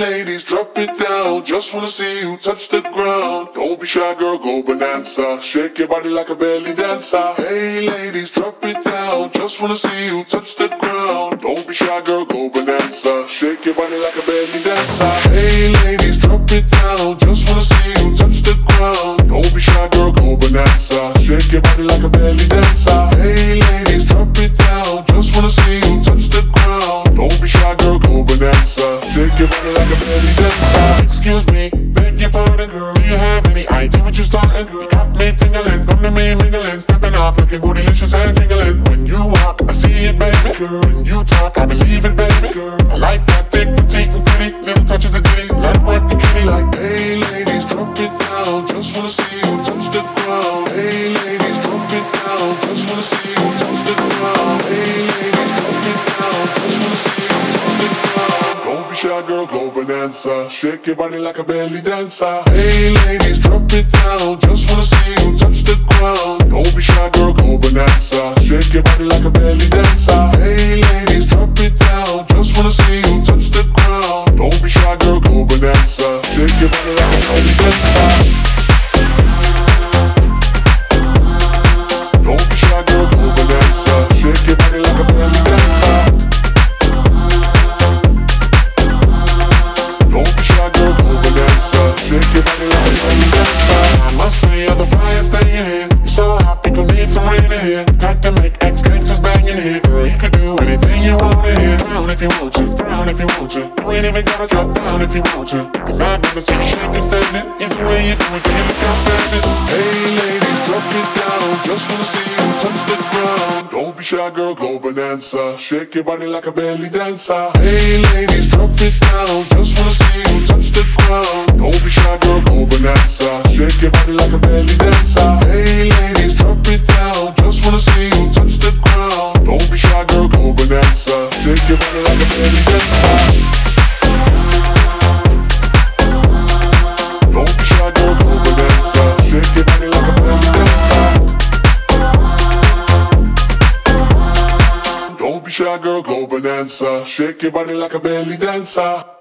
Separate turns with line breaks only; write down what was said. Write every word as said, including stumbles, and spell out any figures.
ladies, drop it down. Just wanna see you touch the ground. Don't be shy, girl, go bonanza. Shake your body like a belly dancer. Hey ladies, drop it down. Just wanna see you touch the ground. Don't be shy, girl, go bonanza. Shake your body like a belly dancer. Hey ladies, drop it down. Just wanna see you touch the ground. Don't be shy, girl, go bonanza. Shake your body like a belly dancer. Hey ladies, drop it down. Just wanna see you touch the ground. Don't be shy, girl, go bonanza. Shake your body like a belly dancer.
Excuse me, beg your pardon, girl. Do you have any idea what you starting, girl? Got me tingling, come to me mingling, stepping off, looking bootylicious and jingling. When you walk, I see it, baby, girl. When you talk, I believe it, baby, girl. I like that thick, petite, and pretty. Little touches of ditty, let it work the kitty.
Like, hey ladies, drop it down. Just wanna see you touch the ground. Hey ladies, drop it down. Just wanna see you touch the ground. Hey ladies, drop it down. Just wanna see you touch the ground. Don't be shy, girl, go bonanza. Shake your body like a belly dancer. Hey ladies, drop it down. Just wanna see you touch the ground. Don't be shy, girl, go bonanza. Shake your body like a belly dancer. Hey ladies, drop it down. Just wanna see you touch the ground. Don't be shy, girl, go bonanza. Shake your body like a belly dancer. Don't be shy, girl, go bonanza. Shake your body like a belly dancer. Don't be shy, girl, go bonanza. Shake your body like a belly dancer.
I must say you're the brightest thing in here. You're so hot, people need some rain in here. Type to make ex-gangsters bang in here. Girl, you could do anything you want in here. Down if you want to, down if you want to. You ain't even gotta drop down if you want to. Cause I'd never see you shaking standing. Either way you do it, then you look outstanding.
Hey ladies, drop it down. Just wanna see you touch the ground. Don't be shy, girl, go bonanza. Shake your body like a belly dancer. Hey ladies, drop it down. Just wanna see you touch the ground. Don't be shy, girl, go bonanza. Shake your body like a belly dancer. Hey ladies, drop it down. Just wanna see you touch the ground. Don't be shy, girl, go bonanza. Shake your body like a belly dancer. Don't be shy, girl, go bonanza. Shake your body like a belly dancer. Don't be shy, girl, go bonanza. Shake your body like a belly dancer.